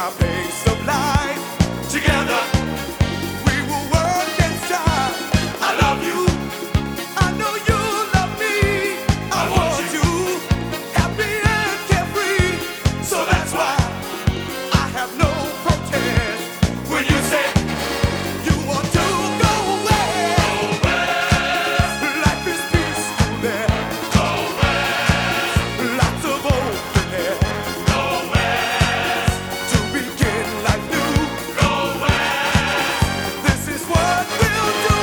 our pace of life. Together, we will work and strive. I love you. I know you love me. I want you happy and carefree. So that's why I have no protest when you say you want to go west. Life is peaceful there. Lots of open air. To begin life new. This is what we'll do.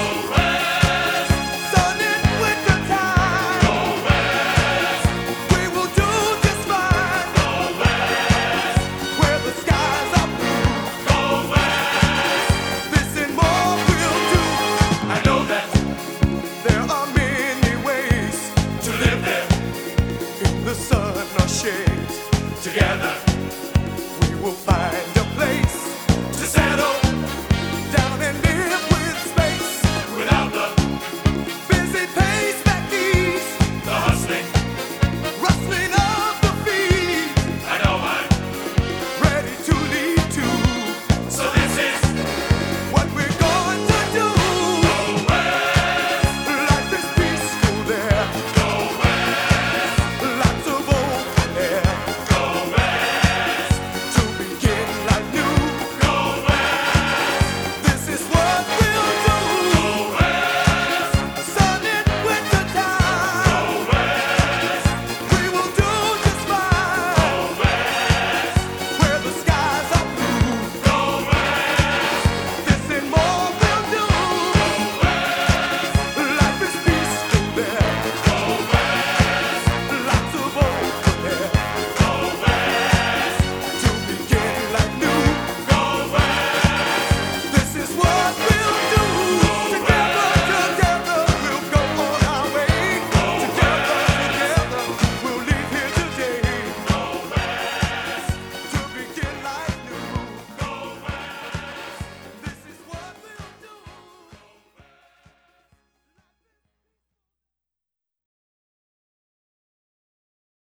Sun in winter time. We will do just fine. Where the skies are blue. This and more we'll do. I know that there are many ways to live there. In the sun or shade. Together, we will find a place to settle down and live with space. Without the busy pace.